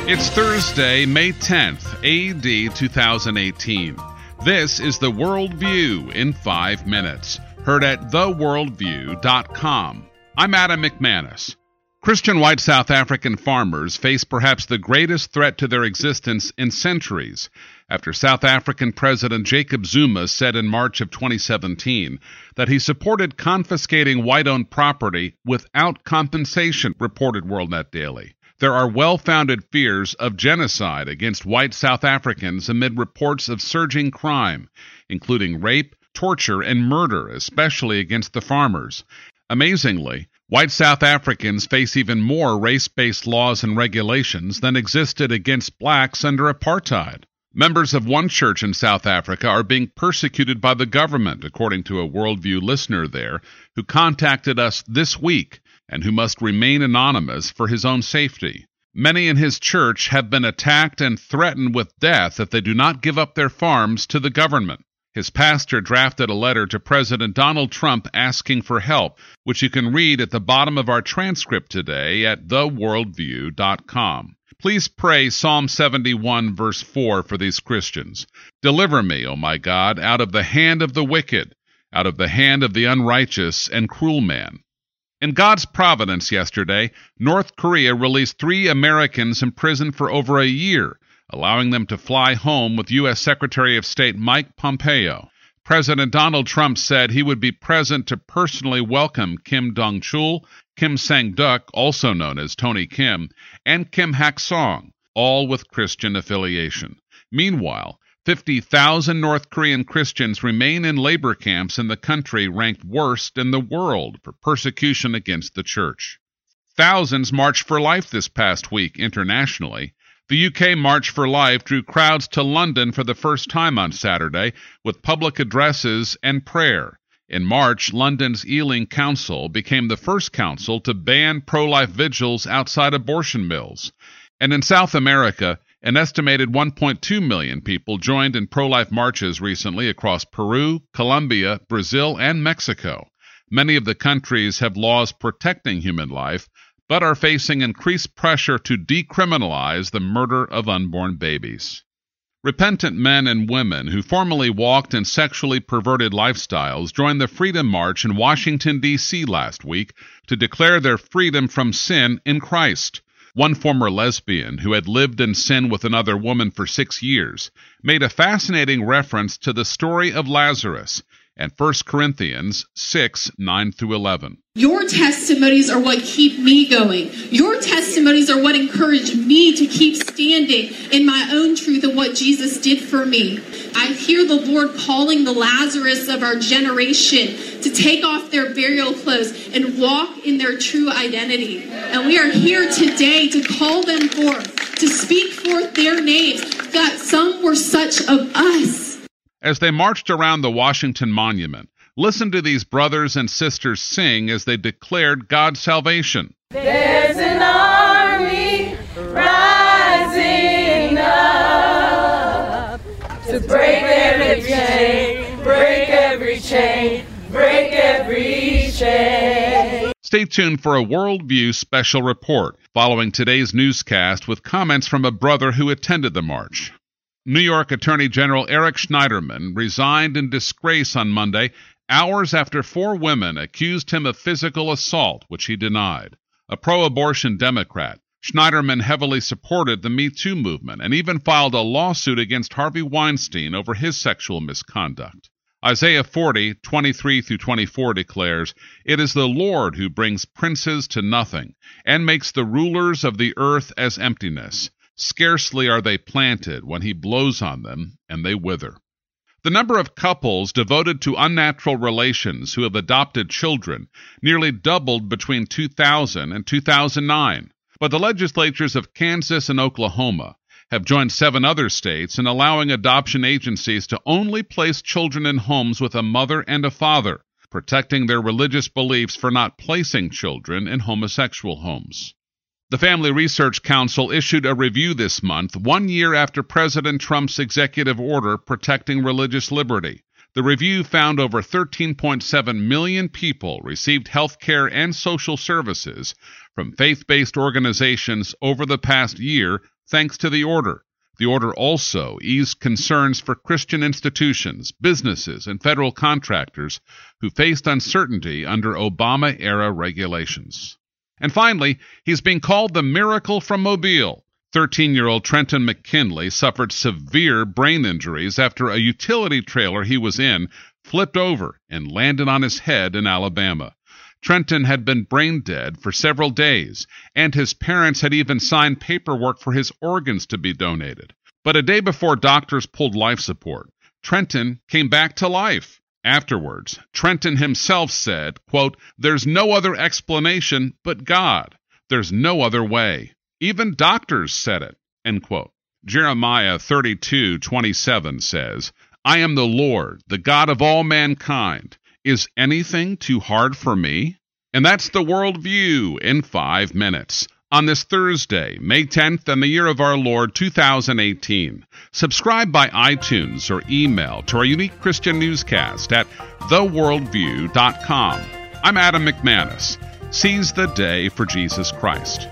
It's Thursday, May 10th, AD 2018. This is The World View in 5 minutes, heard at theworldview.com. I'm Adam McManus. Christian white South African farmers face perhaps the greatest threat to their existence in centuries after South African President Jacob Zuma said in March of 2017 that he supported confiscating white-owned property without compensation, reported WorldNet Daily. There are well-founded fears of genocide against white South Africans amid reports of surging crime, including rape, torture, and murder, especially against the farmers. Amazingly, white South Africans face even more race-based laws and regulations than existed against blacks under apartheid. Members of one church in South Africa are being persecuted by the government, according to a Worldview listener there, who contacted us this week and who must remain anonymous for his own safety. Many in his church have been attacked and threatened with death if they do not give up their farms to the government. His pastor drafted a letter to President Donald Trump asking for help, which you can read at the bottom of our transcript today at theworldview.com. Please pray Psalm 71, verse 4 for these Christians. Deliver me, O my God, out of the hand of the wicked, out of the hand of the unrighteous and cruel man. In God's providence yesterday, North Korea released 3 Americans imprisoned for over a year, allowing them to fly home with U.S. Secretary of State Mike Pompeo. President Donald Trump said he would be present to personally welcome Kim Dong-chul, Kim Sang-duk, also known as Tony Kim, and Kim Hak-song, all with Christian affiliation. Meanwhile, 50,000 North Korean Christians remain in labor camps in the country ranked worst in the world for persecution against the church. Thousands marched for life this past week internationally. The UK March for Life drew crowds to London for the first time on Saturday with public addresses and prayer. In March, London's Ealing Council became the first council to ban pro-life vigils outside abortion mills. And in South America, an estimated 1.2 million people joined in pro-life marches recently across Peru, Colombia, Brazil, and Mexico. Many of the countries have laws protecting human life, but are facing increased pressure to decriminalize the murder of unborn babies. Repentant men and women who formerly walked in sexually perverted lifestyles joined the Freedom March in Washington, D.C. last week to declare their freedom from sin in Christ. One former lesbian who had lived in sin with another woman for 6 years made a fascinating reference to the story of Lazarus and 1 Corinthians 6, 9-11. Your testimonies are what keep me going. Your testimonies are what encourage me to keep standing in my own truth and what Jesus did for me. I hear the Lord calling the Lazarus of our generation to take off their burial clothes and walk in their true identity. And we are here today to call them forth, to speak forth their names, that some were such of us. As they marched around the Washington Monument, listen to these brothers and sisters sing as they declared God's salvation. There's an army rising up to break every chain, break every chain, break every chain. Stay tuned for a Worldview special report following today's newscast with comments from a brother who attended the march. New York Attorney General Eric Schneiderman resigned in disgrace on Monday, hours after 4 women accused him of physical assault, which he denied. A pro-abortion Democrat, Schneiderman heavily supported the Me Too movement and even filed a lawsuit against Harvey Weinstein over his sexual misconduct. Isaiah 40, 23-24 declares, "It is the Lord who brings princes to nothing and makes the rulers of the earth as emptiness. Scarcely are they planted when he blows on them, and they wither." The number of couples devoted to unnatural relations who have adopted children nearly doubled between 2000 and 2009. But the legislatures of Kansas and Oklahoma have joined 7 other states in allowing adoption agencies to only place children in homes with a mother and a father, protecting their religious beliefs for not placing children in homosexual homes. The Family Research Council issued a review this month, 1 year after President Trump's executive order protecting religious liberty. The review found over 13.7 million people received health care and social services from faith-based organizations over the past year thanks to the order. The order also eased concerns for Christian institutions, businesses, and federal contractors who faced uncertainty under Obama-era regulations. And finally, he's being called the miracle from Mobile. 13-year-old Trenton McKinley suffered severe brain injuries after a utility trailer he was in flipped over and landed on his head in Alabama. Trenton had been brain dead for several days, and his parents had even signed paperwork for his organs to be donated. But a day before doctors pulled life support, Trenton came back to life. Afterwards, Trenton himself said, quote, "There's no other explanation but God. There's no other way. Even doctors said it," end quote. Jeremiah 32:27 says, "I am the Lord, the God of all mankind. Is anything too hard for me?" And that's the Worldview in 5 minutes. On this Thursday, May 10th, in the year of our Lord 2018. Subscribe by iTunes or email to our unique Christian newscast at theworldview.com. I'm Adam McManus. Seize the day for Jesus Christ.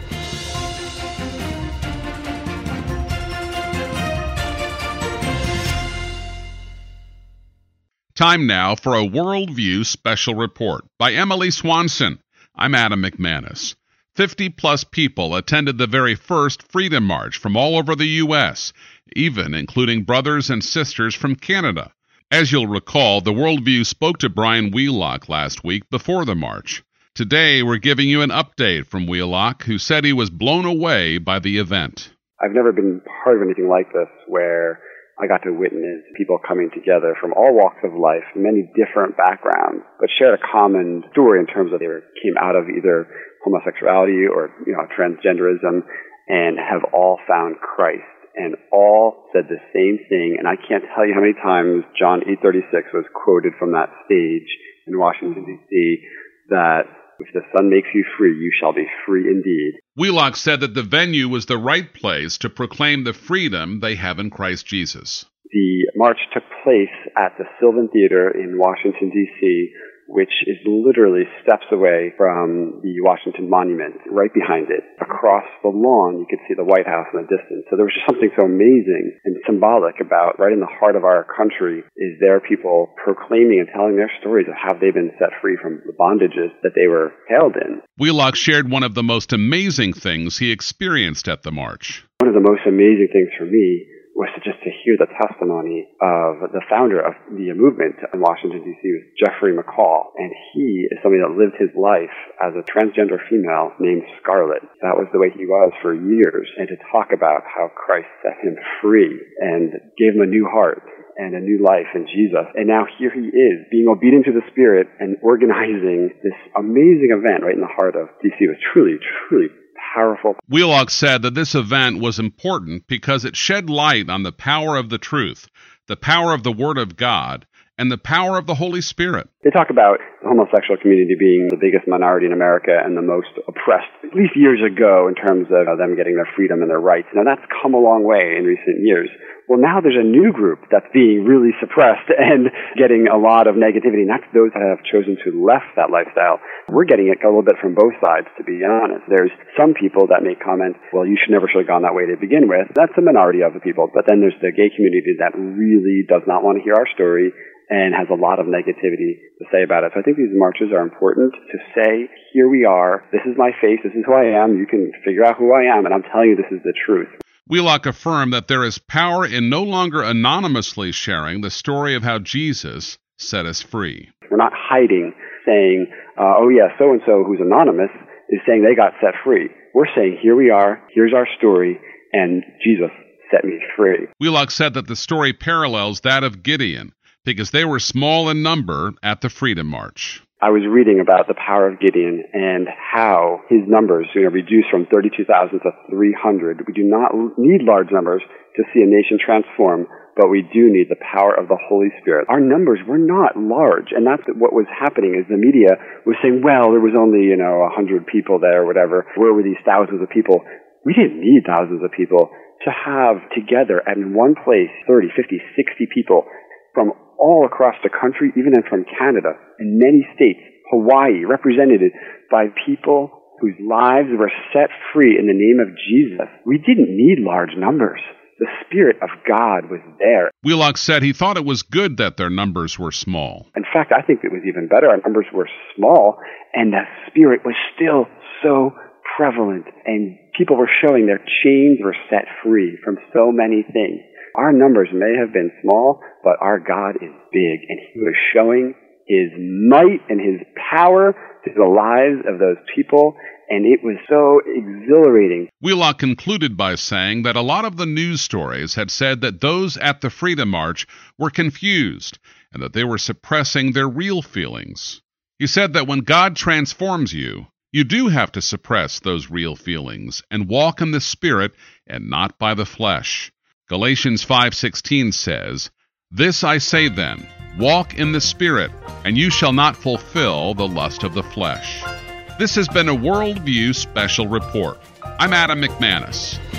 Time now for a Worldview special report by Emily Swanson. I'm Adam McManus. 50-plus people attended the very first Freedom March from all over the U.S., even including brothers and sisters from Canada. As you'll recall, the Worldview spoke to Brian Wheelock last week before the march. Today, we're giving you an update from Wheelock, who said he was blown away by the event. I've never been part of anything like this where I got to witness people coming together from all walks of life, many different backgrounds, but shared a common story in terms of they came out of either homosexuality or transgenderism and have all found Christ and all said the same thing. And I can't tell you how many times John 8:36 was quoted from that stage in Washington, D.C., that if the Son makes you free, you shall be free indeed. Wheelock said that the venue was the right place to proclaim the freedom they have in Christ Jesus. The march took place at the Sylvan Theater in Washington, D.C., which is literally steps away from the Washington Monument, right behind it. Across the lawn, you could see the White House in the distance. So there was just something so amazing and symbolic about right in the heart of our country is there people proclaiming and telling their stories of how they've been set free from the bondages that they were held in. Wheelock shared one of the most amazing things he experienced at the march. One of the most amazing things for me was just to hear the testimony of the founder of the movement in Washington, D.C., was Jeffrey McCall. And he is somebody that lived his life as a transgender female named Scarlett. That was the way he was for years. And to talk about how Christ set him free and gave him a new heart and a new life in Jesus. And now here he is, being obedient to the Spirit and organizing this amazing event right in the heart of D.C. It was truly, truly powerful. Wheelock said that this event was important because it shed light on the power of the truth, the power of the Word of God, and the power of the Holy Spirit. They talk about the homosexual community being the biggest minority in America and the most oppressed, at least years ago, in terms of them getting their freedom and their rights. Now, that's come a long way in recent years. Well, now there's a new group that's being really suppressed and getting a lot of negativity, and that's those that have chosen to left that lifestyle. We're getting it a little bit from both sides, to be honest. There's some people that make comment, well, you should never have gone that way to begin with. That's the minority of the people. But then there's the gay community that really does not want to hear our story and has a lot of negativity to say about it. So I think these marches are important to say, here we are, this is my face, this is who I am, you can figure out who I am, and I'm telling you this is the truth. Wheelock affirmed that there is power in no longer anonymously sharing the story of how Jesus set us free. We're not hiding, saying, oh yeah, so-and-so who's anonymous is saying they got set free. We're saying, here we are, here's our story, and Jesus set me free. Wheelock said that the story parallels that of Gideon, because they were small in number at the Freedom March. I was reading about the power of Gideon and how his numbers, reduced from 32,000 to 300. We do not need large numbers to see a nation transform, but we do need the power of the Holy Spirit. Our numbers were not large, and that's what was happening is the media was saying, well, there was only, 100 people there or whatever. Where were these thousands of people? We didn't need thousands of people to have together at one place 30, 50, 60 people from all across the country, even from Canada and many states, Hawaii, represented by people whose lives were set free in the name of Jesus, we didn't need large numbers. The Spirit of God was there. Wheelock said he thought it was good that their numbers were small. In fact, I think it was even better. Our numbers were small, and the Spirit was still so prevalent, and people were showing their chains were set free from so many things. Our numbers may have been small, but our God is big, and He was showing His might and His power to the lives of those people, and it was so exhilarating. Wheelock concluded by saying that a lot of the news stories had said that those at the Freedom March were confused and that they were suppressing their real feelings. He said that when God transforms you, you do have to suppress those real feelings and walk in the Spirit and not by the flesh. Galatians 5:16 says, "This I say then, walk in the Spirit, and you shall not fulfill the lust of the flesh." This has been a Worldview Special Report. I'm Adam McManus.